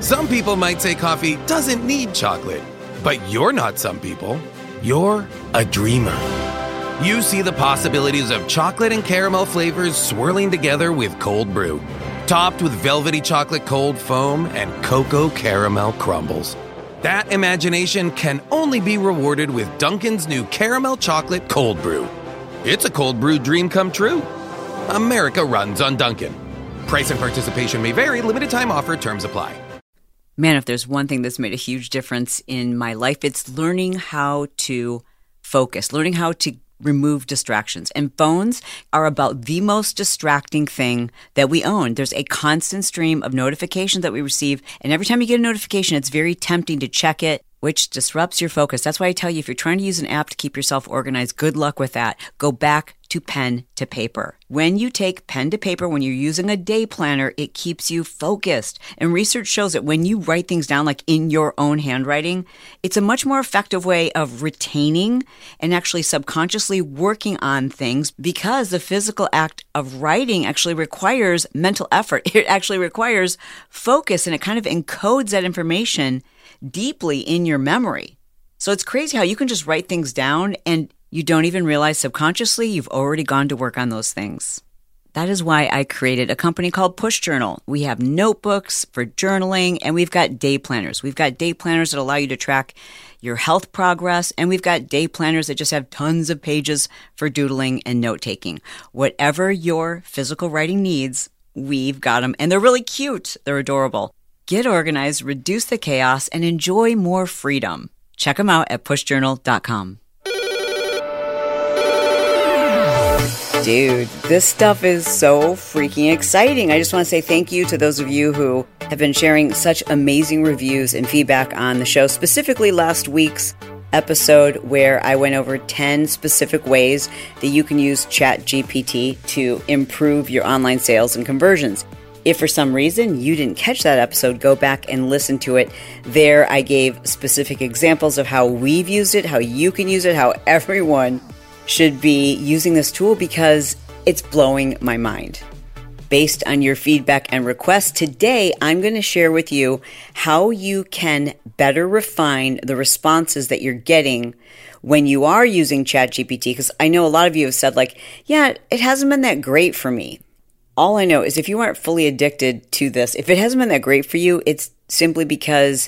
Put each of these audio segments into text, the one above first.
Some people might say coffee doesn't need chocolate, but you're not some people. You're a dreamer. You see the possibilities of chocolate and caramel flavors swirling together with cold brew, topped with velvety chocolate cold foam and cocoa caramel crumbles. That imagination can only be rewarded with Dunkin's new caramel chocolate cold brew. It's a cold brew dream come true. America runs on Dunkin'. Price and participation may vary. Limited time offer. Terms apply. Man, if there's one thing that's made a huge difference in my life, it's learning how to focus, learning how to remove distractions. And phones are about the most distracting thing that we own. There's a constant stream of notifications that we receive. And every time you get a notification, it's very tempting to check it, which disrupts your focus. That's why I tell you, if you're trying to use an app to keep yourself organized, good luck with that. Go back to pen to paper. When you take pen to paper, when you're using a day planner, it keeps you focused. And research shows that when you write things down, like in your own handwriting, it's a much more effective way of retaining and actually subconsciously working on things, because the physical act of writing actually requires mental effort. It actually requires focus, and it kind of encodes that information deeply in your memory. So it's crazy how you can just write things down and you don't even realize subconsciously you've already gone to work on those things. That is why I created a company called Push Journal. We have notebooks for journaling, and we've got day planners. We've got day planners that allow you to track your health progress, and we've got day planners that just have tons of pages for doodling and note-taking. Whatever your physical writing needs, we've got them, and they're really cute. They're adorable. Get organized, reduce the chaos, and enjoy more freedom. Check them out at pushjournal.com. Dude, this stuff is so freaking exciting. I just want to say thank you to those of you who have been sharing such amazing reviews and feedback on the show, specifically last week's episode where I went over 10 specific ways that you can use ChatGPT to improve your online sales and conversions. If for some reason you didn't catch that episode, go back and listen to it. There I gave specific examples of how we've used it, how you can use it, how everyone should be using this tool, because it's blowing my mind. Based on your feedback and requests, today I'm going to share with you how you can better refine the responses that you're getting when you are using ChatGPT, because I know a lot of you have said, like, yeah, it hasn't been that great for me. All I know is if you aren't fully addicted to this, if it hasn't been that great for you, it's simply because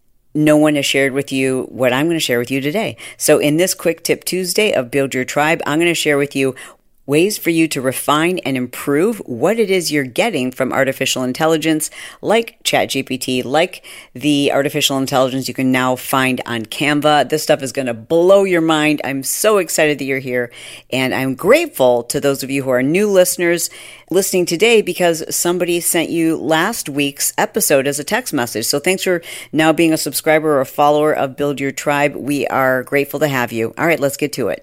no one has shared with you what I'm going to share with you today. So in this Quick Tip Tuesday of Build Your Tribe, I'm going to share with you ways for you to refine and improve what it is you're getting from artificial intelligence, like ChatGPT, like the artificial intelligence you can now find on Canva. This stuff is going to blow your mind. I'm so excited that you're here, and I'm grateful to those of you who are new listeners listening today because somebody sent you last week's episode as a text message. So thanks for now being a subscriber or a follower of Build Your Tribe. We are grateful to have you. All right, let's get to it.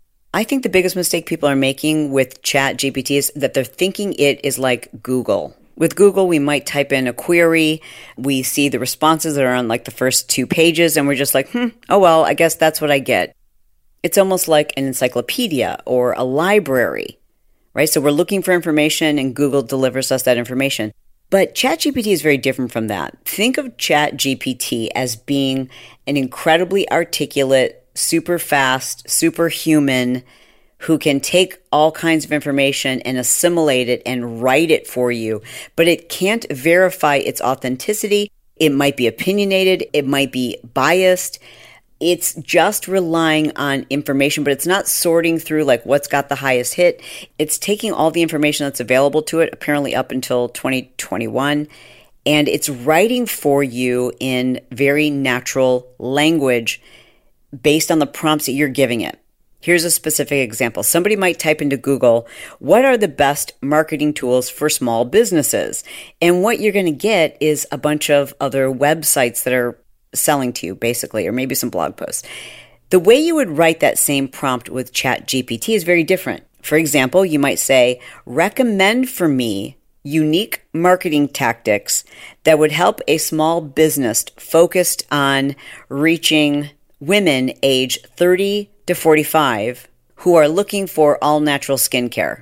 I think the biggest mistake people are making with ChatGPT is that they're thinking it is like Google. With Google, we might type in a query, we see the responses that are on like the first 2 pages, and we're just like, oh well, I guess that's what I get. It's almost like an encyclopedia or a library, right? So we're looking for information and Google delivers us that information. But ChatGPT is very different from that. Think of ChatGPT as being an incredibly articulate, super fast, superhuman, who can take all kinds of information and assimilate it and write it for you. But it can't verify its authenticity. It might be opinionated. It might be biased. It's just relying on information, but it's not sorting through like what's got the highest hit. It's taking all the information that's available to it, apparently up until 2021, and it's writing for you in very natural language based on the prompts that you're giving it. Here's a specific example. Somebody might type into Google, what are the best marketing tools for small businesses? And what you're going to get is a bunch of other websites that are selling to you, basically, or maybe some blog posts. The way you would write that same prompt with ChatGPT is very different. For example, you might say, recommend for me unique marketing tactics that would help a small business focused on reaching women age 30 to 45 who are looking for all natural skincare.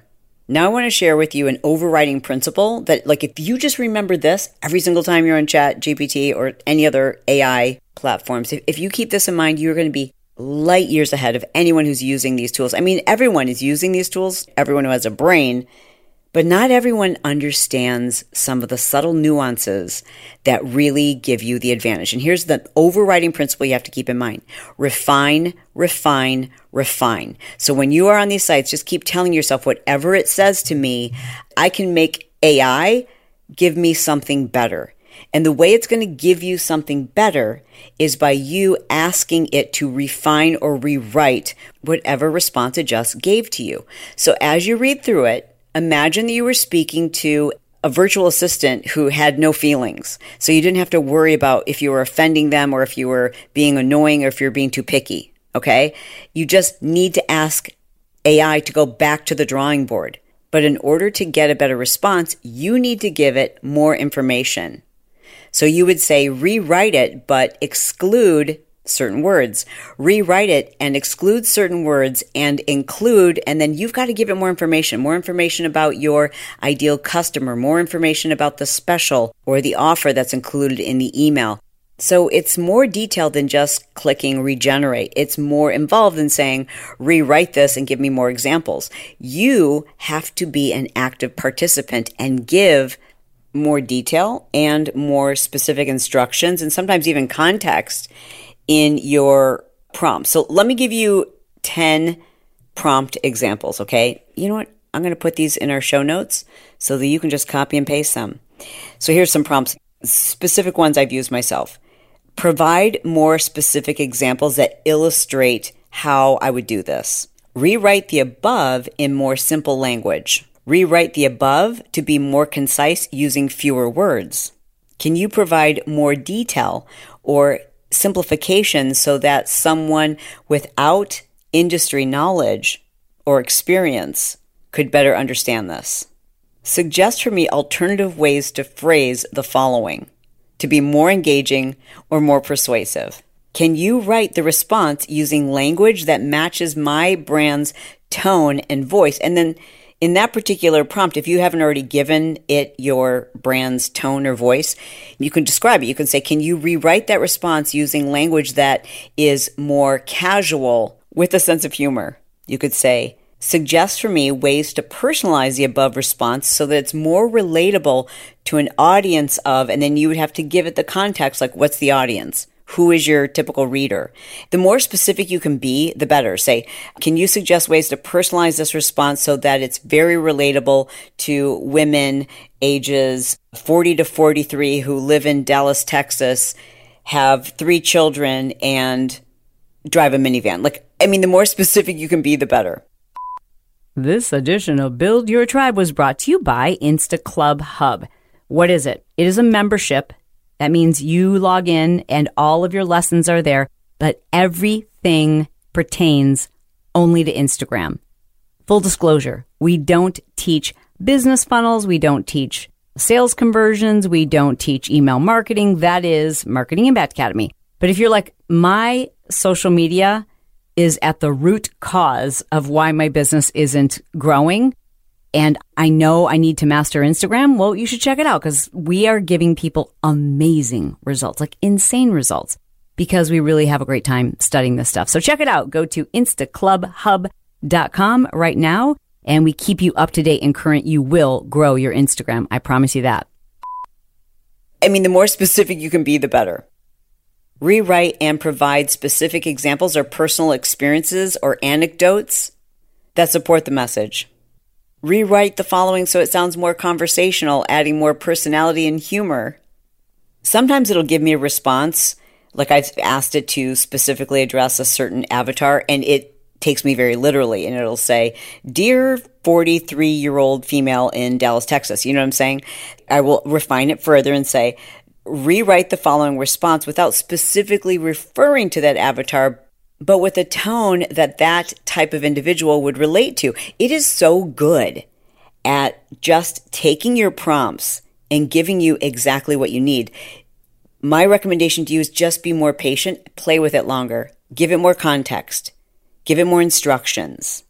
Now I want to share with you an overriding principle that, like, if you just remember this every single time you're on ChatGPT or any other AI platforms, if you keep this in mind, you're going to be light years ahead of anyone who's using these tools. I mean, everyone is using these tools, everyone who has a brain, but not everyone understands some of the subtle nuances that really give you the advantage. And here's the overriding principle you have to keep in mind. Refine, refine, refine. So when you are on these sites, just keep telling yourself, whatever it says to me, I can make AI give me something better. And the way it's going to give you something better is by you asking it to refine or rewrite whatever response it just gave to you. So as you read through it, imagine that you were speaking to a virtual assistant who had no feelings. So you didn't have to worry about if you were offending them or if you were being annoying or if you're being too picky, okay? You just need to ask AI to go back to the drawing board. But in order to get a better response, you need to give it more information. So you would say rewrite it, but exclude certain words. Rewrite it and exclude certain words and include, and then you've got to give it more information about your ideal customer, more information about the special or the offer that's included in the email. So it's more detailed than just clicking regenerate. It's more involved than saying rewrite this and give me more examples. You have to be an active participant and give more detail and more specific instructions and sometimes even context in your prompt. So let me give you 10 prompt examples, okay? You know what? I'm going to put these in our show notes so that you can just copy and paste them. So here's some prompts, specific ones I've used myself. Provide more specific examples that illustrate how I would do this. Rewrite the above in more simple language. Rewrite the above to be more concise using fewer words. Can you provide more detail or simplification so that someone without industry knowledge or experience could better understand this? Suggest for me alternative ways to phrase the following to be more engaging or more persuasive. Can you write the response using language that matches my brand's tone and voice? And then in that particular prompt, if you haven't already given it your brand's tone or voice, you can describe it. You can say, can you rewrite that response using language that is more casual with a sense of humor? You could say, suggest for me ways to personalize the above response so that it's more relatable to an audience of, and then you would have to give it the context, like what's the audience? Who is your typical reader? The more specific you can be, the better. Say, can you suggest ways to personalize this response so that it's very relatable to women ages 40 to 43 who live in Dallas, Texas, have 3 children, and drive a minivan? The more specific you can be, the better. This edition of Build Your Tribe was brought to you by Insta Club Hub. What is it? It is a membership. That means you log in and all of your lessons are there, but everything pertains only to Instagram. Full disclosure, we don't teach business funnels. We don't teach sales conversions. We don't teach email marketing. That is Marketing Impact Academy. But if you're like, my social media is at the root cause of why my business isn't growing, and I know I need to master Instagram, well, you should check it out because we are giving people amazing results, like insane results, because we really have a great time studying this stuff. So check it out. Go to instaclubhub.com right now, and we keep you up to date and current. You will grow your Instagram. I promise you that. The more specific you can be, the better. Rewrite and provide specific examples or personal experiences or anecdotes that support the message. Rewrite the following so it sounds more conversational, adding more personality and humor. Sometimes it'll give me a response, like I've asked it to specifically address a certain avatar, and it takes me very literally, and it'll say, Dear 43-year-old female in Dallas, Texas. You know what I'm saying? I will refine it further and say, rewrite the following response without specifically referring to that avatar, but with a tone that that type of individual would relate to. It is so good at just taking your prompts and giving you exactly what you need. My recommendation to you is just be more patient, play with it longer, give it more context, give it more instructions.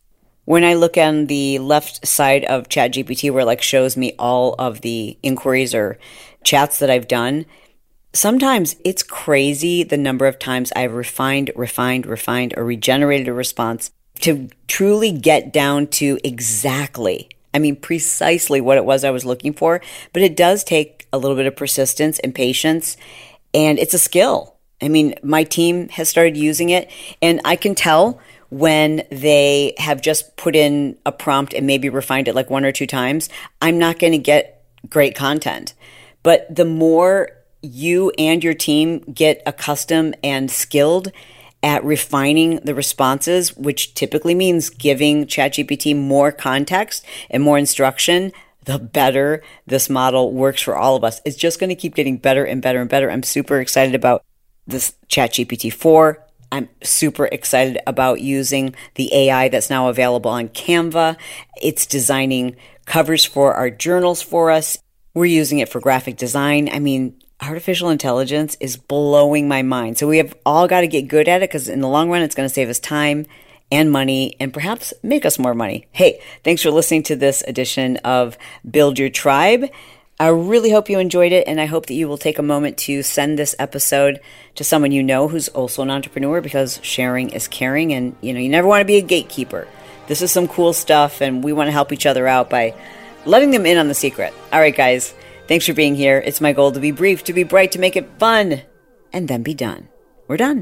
When I look on the left side of ChatGPT where it like shows me all of the inquiries or chats that I've done, sometimes it's crazy the number of times I've refined, or regenerated a response to truly get down to precisely what it was I was looking for. But it does take a little bit of persistence and patience, and it's a skill. I mean, my team has started using it, and I can tell when they have just put in a prompt and maybe refined it like 1 or 2 times, I'm not going to get great content. But the more you and your team get accustomed and skilled at refining the responses, which typically means giving ChatGPT more context and more instruction, the better this model works for all of us. It's just going to keep getting better and better and better. I'm super excited about this ChatGPT 4. I'm super excited about using the AI that's now available on Canva. It's designing covers for our journals for us. We're using it for graphic design. I mean, artificial intelligence is blowing my mind. So we have all got to get good at it, because in the long run, it's going to save us time and money and perhaps make us more money. Hey, thanks for listening to this edition of Build Your Tribe. I really hope you enjoyed it, and I hope that you will take a moment to send this episode to someone you know who's also an entrepreneur, because sharing is caring, and you never want to be a gatekeeper. This is some cool stuff, and we want to help each other out by letting them in on the secret. All right, guys, thanks for being here. It's my goal to be brief, to be bright, to make it fun, and then be done. We're done.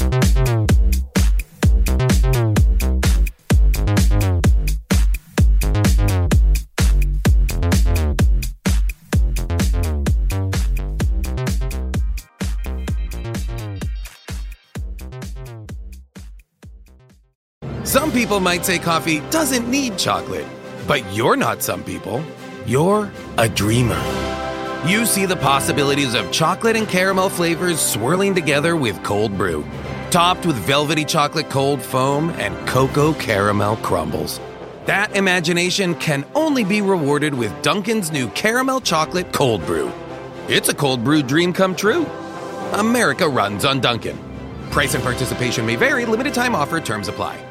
Some people might say coffee doesn't need chocolate, but you're not some people. You're a dreamer. You see the possibilities of chocolate and caramel flavors swirling together with cold brew, topped with velvety chocolate cold foam and cocoa caramel crumbles. That imagination can only be rewarded with Dunkin's new caramel chocolate cold brew. It's a cold brew dream come true. America runs on Dunkin'. Price and participation may vary. Limited time offer. Terms apply.